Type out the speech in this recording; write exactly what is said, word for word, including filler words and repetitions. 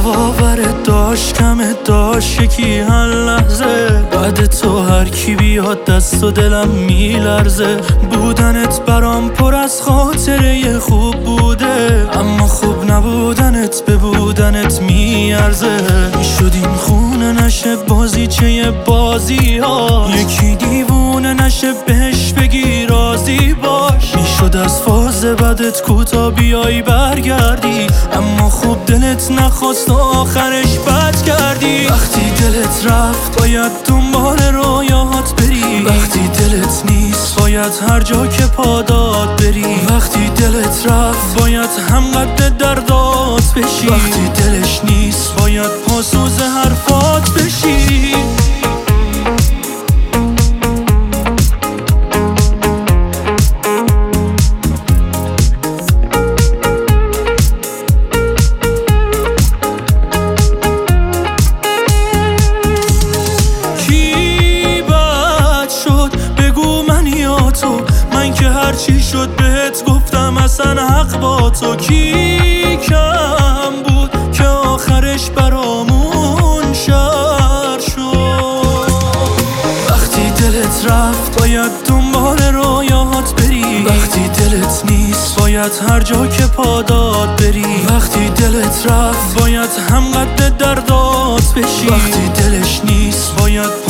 باورت داشت کمت داشت یکی هر لحظه بعد تو هر کی بیاد دست و دلم میلرزه. بودنت برام پر از خاطره خوب بوده، اما خوب نبودنت به بودنت میارزه. میشد این خونه نشه بازیچه بازی ها، یکی دیوونه نشه بهش بگی راضی باش. میشد از فاز بدت کوتا بیای برگردی، اما خوب دلت نخواست و آخرش بد کردی. وقتی دلت رفت باید دنبال رویاهات بری، وقتی دلت نیست باید هر جا که پا داد بری. وقتی دلت رفت باید هم قد دردات بشی، وقتی دلش نیست باید پاسوز حرفات بشی. من که هرچی شد بهت گفتم اصلا حق با تو. کی کم بود که آخرش برامون شر شد. وقتی دلت رفت باید دنبال رویاهات بری، وقتی دلت نیست باید هر جا که پا داد بری. وقتی دلت رفت باید هم قد دردات بشی، وقتی دلش نیست باید